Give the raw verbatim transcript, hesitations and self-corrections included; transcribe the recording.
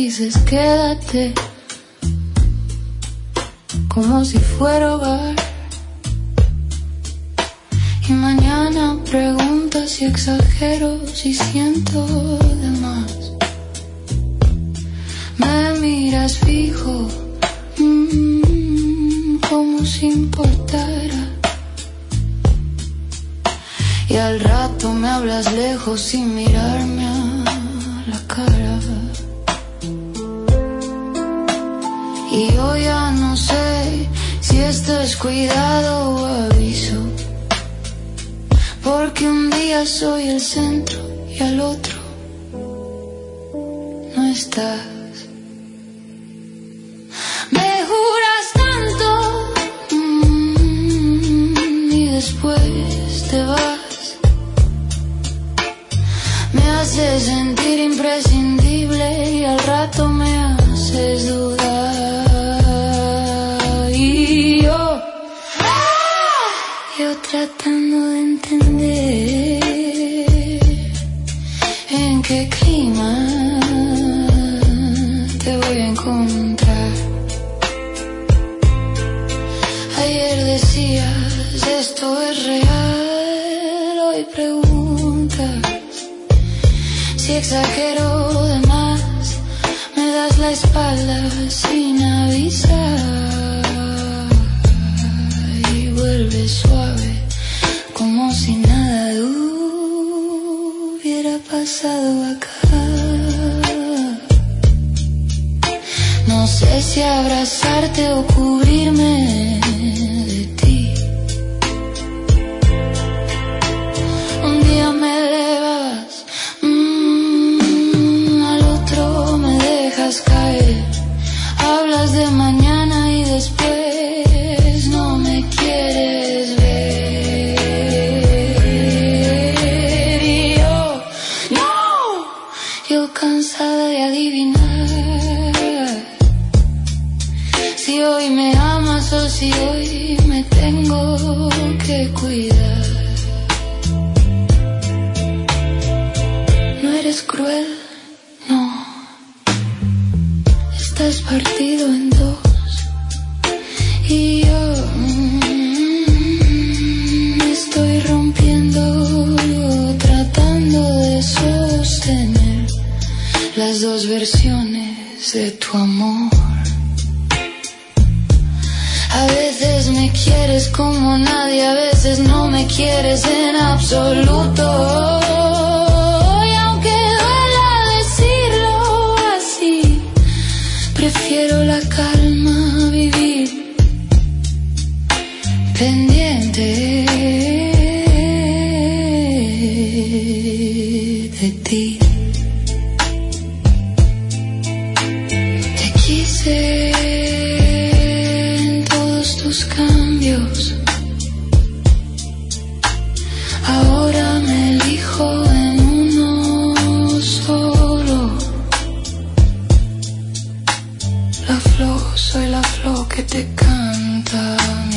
dices quédate, como si fuera hogar. Y mañana preguntas si exagero, si siento de más. Me miras fijo, mmm, como si importara. Y al rato me hablas lejos sin mirarme a la cara. Y yo ya no sé si esto es cuidado o aviso, porque un día soy el centro y al otro no estás. Me juras tanto, mmm, y después te vas. Me haces sentir imprescindible y al rato me haces dudar. Y yo, yo tratando de entender en qué clima te voy a encontrar. Ayer decías esto es real, hoy preguntas si exagero de más. Me das la espalda sin avisar y vuelves suave como si nada hubiera pasado acá. No sé si abrazarte o cubrirme de ti. Un día me elevas, mmm, al otro me dejas caer. Hablas de mañana y después no me quieres ver. Y yo, no, yo cansada de adivinar si hoy me amas o si hoy me tengo que cuidar. No eres cruel, no. Estás partido en dos y yo mm, estoy rompiendo, tratando de sostener las dos versiones de tu amor. A veces me quieres como nadie, a veces no me quieres en absoluto. Prefiero la calma, vivir pendiente de ti. Te quise en todos tus cambios, ahora me elijo en uno solo. La flor, soy la flor que te canta.